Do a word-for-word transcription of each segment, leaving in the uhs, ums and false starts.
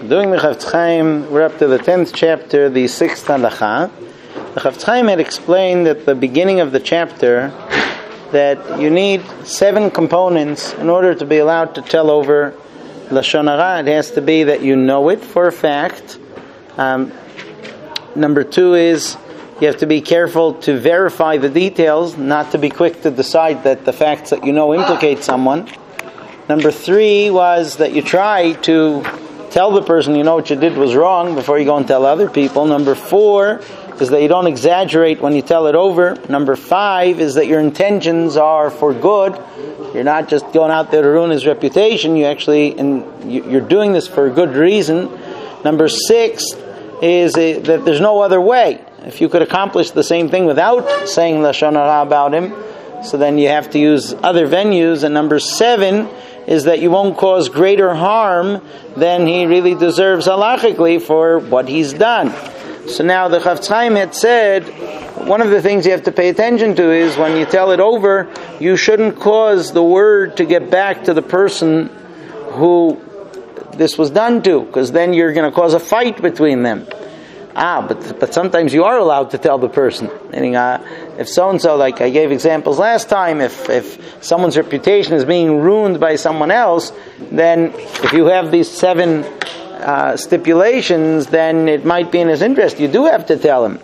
doing the Chafetz Chaim, we're up to the tenth chapter, the sixth halacha. The Chafetz Chaim had explained at the beginning of the chapter that you need seven components in order to be allowed to tell over Lashon Hara. It has to be that you know it for a fact. Um, number two is you have to be careful to verify the details, not to be quick to decide that the facts that you know implicate someone. Number three was that you try to tell the person you know what you did was wrong before you go and tell other people. Number four is that you don't exaggerate when you tell it over. Number five is that your intentions are for good. You're not just going out there to ruin his reputation. You actually, and you're doing this for a good reason. Number six is that there's no other way. If you could accomplish the same thing without saying Lashon Hara about him, so then you have to use other venues. And number seven is that you won't cause greater harm than he really deserves halachically for what he's done. So now the Chafetz Chaim had said, one of the things you have to pay attention to is when you tell it over, you shouldn't cause the word to get back to the person who this was done to, because then you're going to cause a fight between them. Ah, but but sometimes you are allowed to tell the person. Meaning, uh, if so-and-so, like I gave examples last time, if, if someone's reputation is being ruined by someone else, then if you have these seven uh, stipulations, then it might be in his interest. You do have to tell him.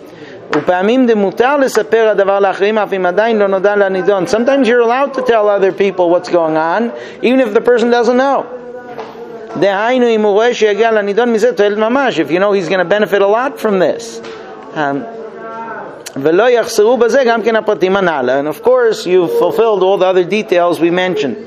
Sometimes you're allowed to tell other people what's going on, even if the person doesn't know. If you know he's going to benefit a lot from this. Um, and of course, you've fulfilled all the other details we mentioned.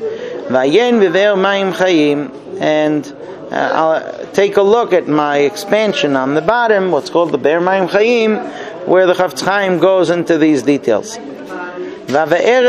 And uh, I'll take a look at my expansion on the bottom, what's called the Be'er Mayim Chayim, where the Chafetz Chaim goes into these details. I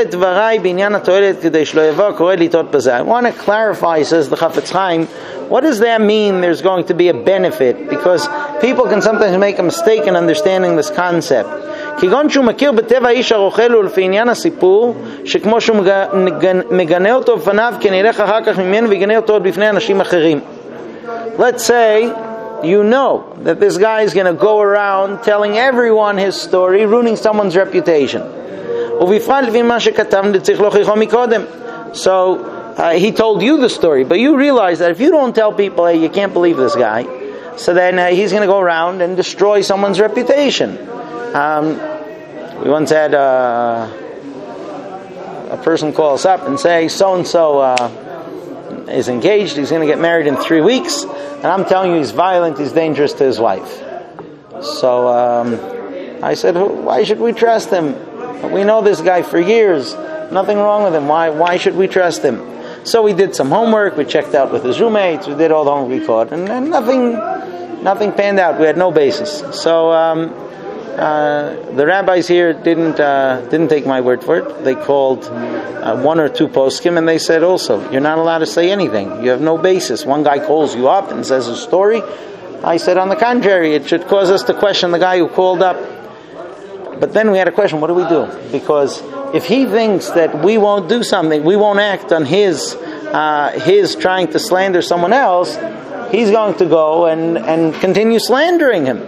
want to clarify, says the Chafetz Chaim, what does that mean there's going to be a benefit? Because people can sometimes make a mistake in understanding this concept. כגון שהוא מכיר בטבע האיש הרוכל ולפי עניין הסיפור, שכמו שהוא מגנה אותו בפניו, כן ילך אחר כך ממנו ויגנה אותו עוד בפני אנשים אחרים. Let's say you know that this guy is going to go around telling everyone his story, ruining someone's reputation. ובפרט לפי מה שכתב צריך להוכיחו מקודם. So uh, he told you the story, but you realize that if you don't tell people, hey, you can't believe this guy, so then uh, he's going to go around and destroy someone's reputation. Um, we once had uh, a person call us up and say, so-and-so uh, is engaged, he's going to get married in three weeks, and I'm telling you he's violent, he's dangerous to his wife. So um, I said, why should we trust him? We know this guy for years. Nothing wrong with him. Why Why should we trust him? So we did some homework. We checked out with his roommates. We did all the homework we could. And, and nothing nothing panned out. We had no basis. So um, uh, the rabbis here didn't uh, didn't take my word for it. They called uh, one or two poskim and they said also, you're not allowed to say anything. You have no basis. One guy calls you up and says a story. I said, on the contrary, it should cause us to question the guy who called up. But then we had a question, what do we do? Because if he thinks that we won't do something, we won't act on his uh, his trying to slander someone else, he's going to go and, and continue slandering him.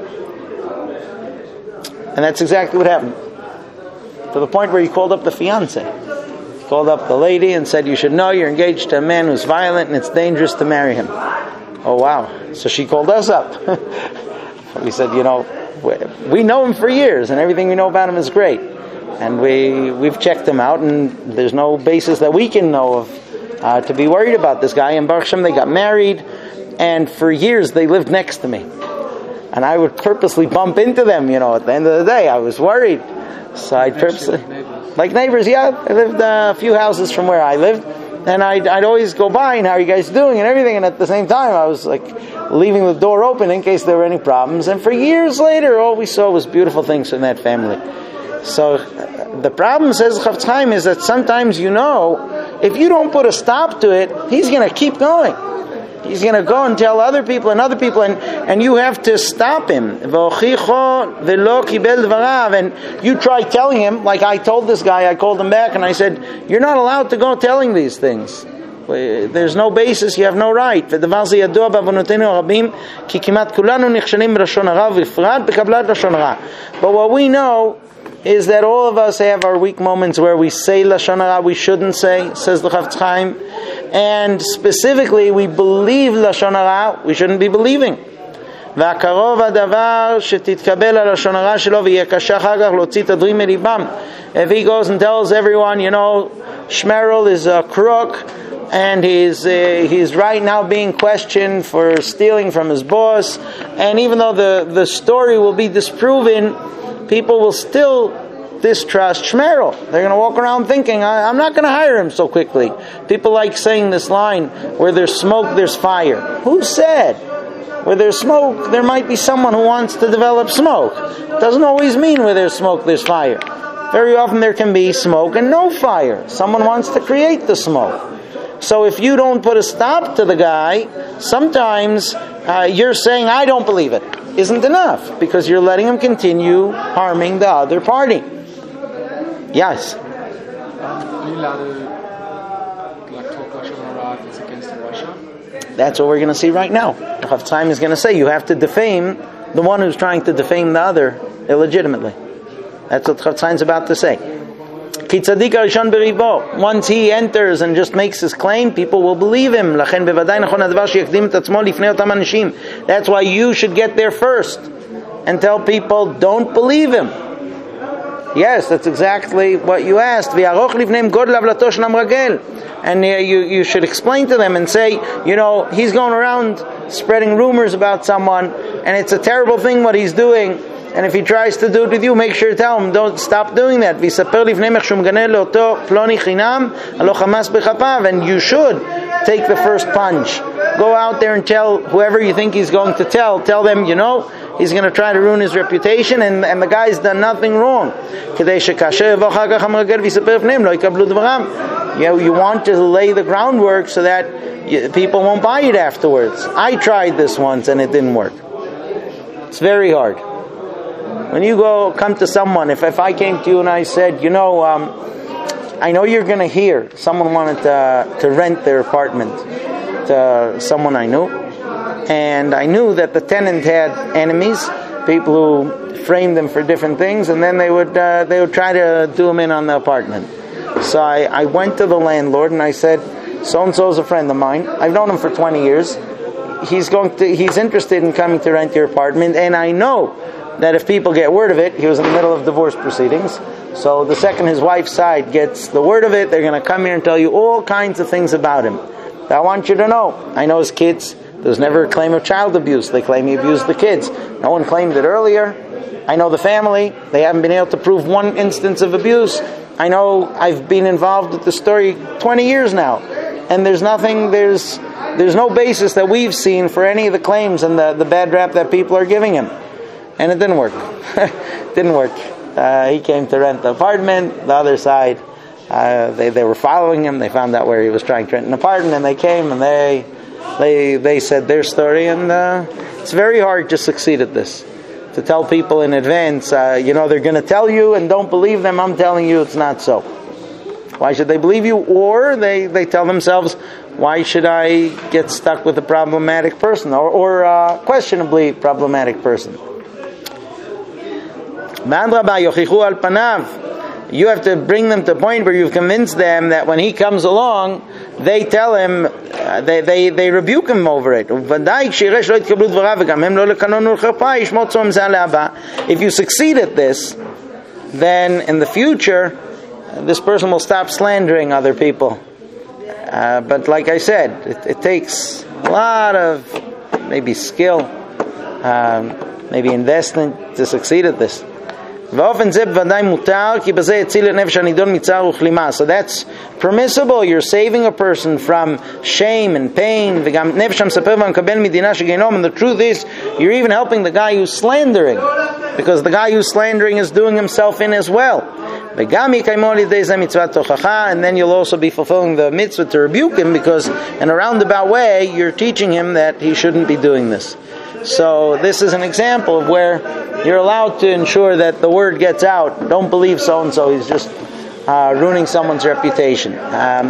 And that's exactly what happened. To the point where he called up the fiancé. He called up the lady and said, you should know you're engaged to a man who's violent and it's dangerous to marry him. Oh, wow. So she called us up. We said, you know, we know him for years, and everything we know about him is great. And we, we've checked him out, and there's no basis that we can know of uh, to be worried about this guy. And Baruch Hashem, they got married, and for years they lived next to me. And I would purposely bump into them, you know, at the end of the day. I was worried. So I'd purposely... Like neighbors, yeah. I lived uh, a few houses from where I lived. And I'd, I'd always go by, and how are you guys doing, and everything. And at the same time, I was like leaving the door open in case there were any problems. And for years later, all we saw was beautiful things from that family. So the problem, says Chafetz Chaim, is that sometimes you know, if you don't put a stop to it, he's going to keep going. He's going to go and tell other people and other people, and, and you have to stop him. And you try telling him, like I told this guy, I called him back and I said, you're not allowed to go telling these things. There's no basis, you have no right. ודבר זה ידוע בעוונותינו הרבים, כי כמעט כולנו נכשלים בלשון הרע, ובפרט בקבלת לשון הרע. But what we know is that all of us have our weak moments where we say lashon hara we shouldn't say, says the Chafetz Chaim, and specifically we believe lashon hara we shouldn't be believing. והקרוב הדבר שתתקבל על לשון הרע שלו ויהיה קשה אחר כך להוציא את הדברים מליבם. If he goes and tells everyone, you know, Shmerel is a crook and he's uh, he's right now being questioned for stealing from his boss, and even though the, the story will be disproven, people will still distrust Shmerel. They're going to walk around thinking, I, I'm not going to hire him so quickly. People like saying this line, where there's smoke, there's fire. Who said? Where there's smoke, there might be someone who wants to develop smoke. It doesn't always mean where there's smoke, there's fire. Very often there can be smoke and no fire. Someone wants to create the smoke. So if you don't put a stop to the guy, sometimes uh, you're saying, I don't believe it, isn't enough, because you're letting him continue harming the other party. Yes? That's what we're going to see right now. The Chafetz Chaim is going to say you have to defame the one who's trying to defame the other illegitimately. That's what the Chafetz Chaim is about to say. Ki tzadik harishon beribo. Once he enters and just makes his claim, people will believe him. Lachen bevadai nachon hadavar sheyakdim et atzmo lifnei otam anashim. That's why you should get there first and tell people, don't believe him. Yes, that's exactly what you asked. V'yaroch livneim godel avlato shel hamragel. And uh, you, you should explain to them and say, you know, he's going around spreading rumors about someone, and it's a terrible thing what he's doing. And if he tries to do it with you, make sure to tell him, don't stop doing that. And you should take the first punch. Go out there and tell whoever you think he's going to tell, tell them, you know, he's going to try to ruin his reputation, and, and the guy's done nothing wrong. You know, you want to lay the groundwork so that you, people won't buy it afterwards. I tried this once and it didn't work. It's very hard. When you go come to someone, if, if I came to you and I said, you know, um, I know you're going to hear someone wanted to, to rent their apartment to someone I knew, and I knew that the tenant had enemies, people who framed them for different things, and then they would uh, they would try to do them in on the apartment. So I, I went to the landlord and I said, so-and-so is a friend of mine. I've known him for twenty years. He's going to, he's interested in coming to rent your apartment, and I know that if people get word of it, he was in the middle of divorce proceedings, so the second his wife's side gets the word of it, they're going to come here and tell you all kinds of things about him. But I want you to know, I know his kids. There was never a claim of child abuse. They claim he abused the kids. No one claimed it earlier. I know the family. They haven't been able to prove one instance of abuse. I know I've been involved with the story twenty years now, and there's nothing, there's there's no basis that we've seen for any of the claims and the, the bad rap that people are giving him. And it didn't work. didn't work. Uh, he came to rent the apartment. The other side, uh, they they were following him. They found out where he was trying to rent an apartment, and they came and they they they said their story. And uh, it's very hard to succeed at this. To tell people in advance, uh, you know, they're going to tell you and don't believe them. I'm telling you it's not so. Why should they believe you? Or they, they tell themselves, why should I get stuck with a problematic person or, or a questionably problematic person? You have to bring them to a point where you've convinced them that when he comes along, they tell him, uh, they, they, they rebuke him over it. If you succeed at this, then in the future, this person will stop slandering other people. Uh, but like I said, it, it takes a lot of maybe skill, um, maybe investment to succeed at this. So that's permissible. You're saving a person from shame and pain. And the truth is, you're even helping the guy who's slandering, because the guy who's slandering is doing himself in as well. And then you'll also be fulfilling the mitzvah to rebuke him, because in a roundabout way you're teaching him that he shouldn't be doing this. So this is an example of where you're allowed to ensure that the word gets out. Don't believe so-and-so, he's just uh, ruining someone's reputation. Um,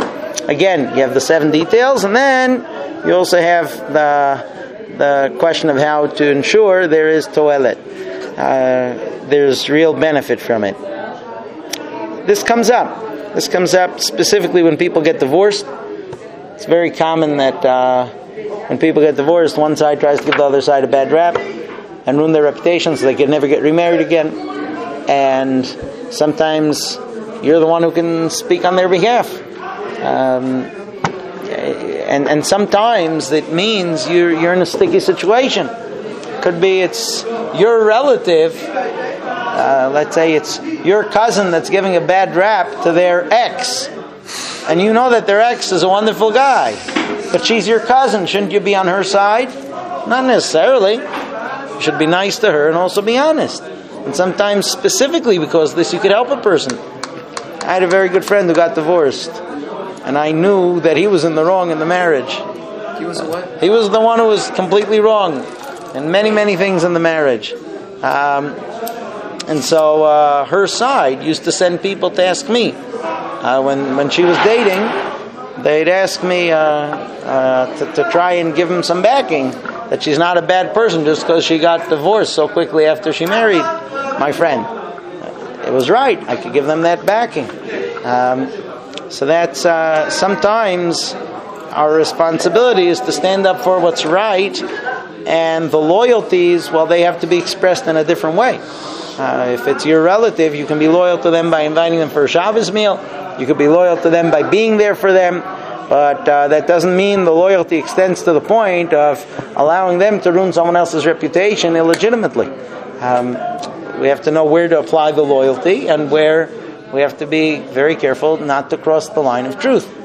again, you have the seven details, and then you also have the the question of how to ensure there is toelet. Uh, there's real benefit from it. This comes up. This comes up specifically when people get divorced. It's very common that uh, when people get divorced, one side tries to give the other side a bad rap and ruin their reputation so they can never get remarried again. And sometimes you're the one who can speak on their behalf. Um, and and sometimes it means you're you're in a sticky situation. Could be it's your relative. Uh, let's say it's your cousin that's giving a bad rap to their ex, and you know that their ex is a wonderful guy, but she's your cousin. Shouldn't you be on her side? Not necessarily. You should be nice to her and also be honest. And sometimes, specifically because of this, you could help a person. I had a very good friend who got divorced, and I knew that he was in the wrong in the marriage. He was what? He was the one who was completely wrong in many, many things in the marriage. Um, and so uh, her side used to send people to ask me. Uh, when, when she was dating, they'd ask me uh, uh, to, to try and give him some backing, that she's not a bad person just because she got divorced so quickly after she married my friend. It was right. I could give them that backing. Um, so that's uh, sometimes our responsibility is to stand up for what's right, and the loyalties, well, they have to be expressed in a different way. Uh, if it's your relative, you can be loyal to them by inviting them for a Shabbos meal. You could be loyal to them by being there for them. But uh, that doesn't mean the loyalty extends to the point of allowing them to ruin someone else's reputation illegitimately. Um, we have to know where to apply the loyalty and where we have to be very careful not to cross the line of truth.